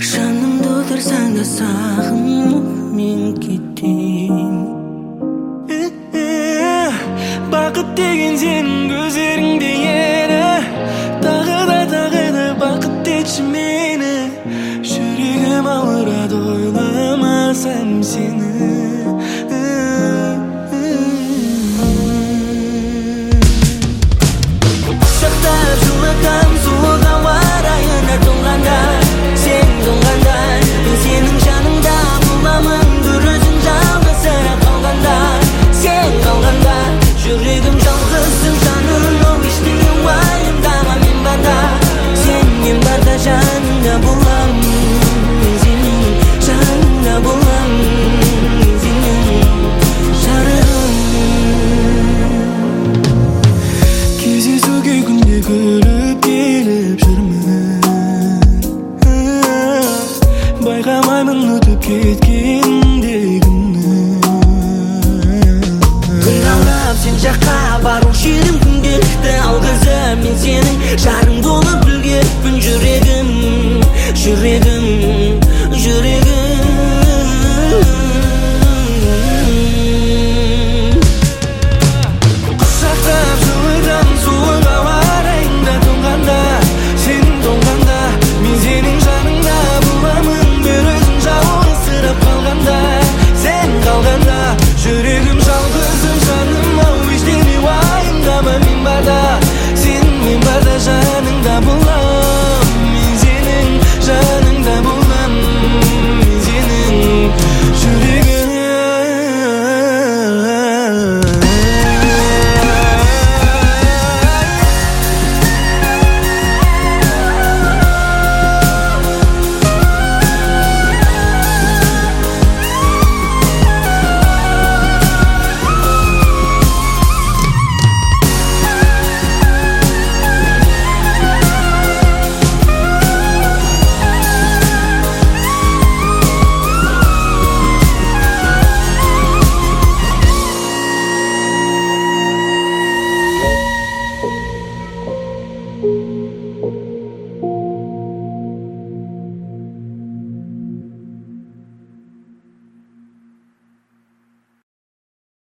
жанымды отырсаң да сағынып мен кетейін. Бақыт деген сенің көздеріңде еді, тағы да бақыт етші мені. Жүрегім ауырады ойламасам сені. Құшақтап жылытам суық ауа райына тоңғанда, сен тоңғанда, мен сенің жаныңда боламын бір өзің жалғызсырап қалғанда. Сен қалғанда жүрегім жалғызсың жаным, ол ештеңе уайымдама мен барда. Сен мен барда жаныңда боламын, мен сенің жаныңда боламын, мен сенің жарығым. Кездесуге күнде күліп келіп жүрмін, байқамаймын өтіп кеткенде күнні. Күн аунап сен жаққа барушы едім күнделікті алғызып, мен сенің жарың болып үлгеріппін жүрегім.